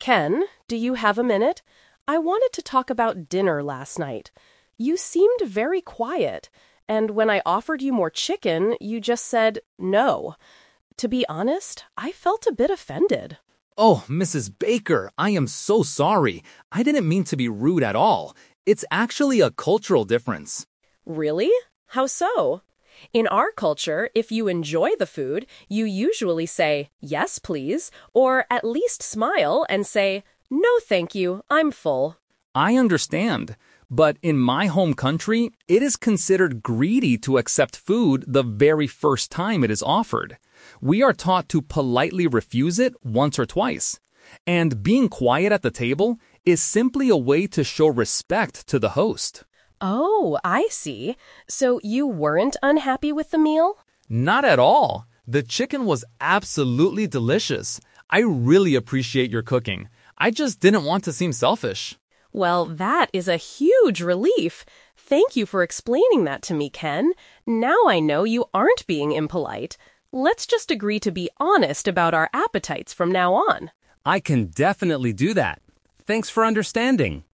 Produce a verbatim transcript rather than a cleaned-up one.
Ken, do you have a minute? I wanted to talk about dinner last night. You seemed very quiet, and when I offered you more chicken, you just said no. To be honest, I felt a bit offended. Oh, Missus Baker, I am so sorry. I didn't mean to be rude at all. It's actually a cultural difference. Really? How so? In our culture, if you enjoy the food, you usually say, yes, please, or at least smile and say, no, thank you, I'm full. I understand, but in my home country, it is considered greedy to accept food the very first time it is offered. We are taught to politely refuse it once or twice. And being quiet at the table is simply a way to show respect to the host. Oh, I see. So you weren't unhappy with the meal? Not at all. The chicken was absolutely delicious. I really appreciate your cooking. I just didn't want to seem selfish. Well, that is a huge relief. Thank you for explaining that to me, Ken. Now I know you aren't being impolite. Let's just agree to be honest about our appetites from now on. I can definitely do that. Thanks for understanding.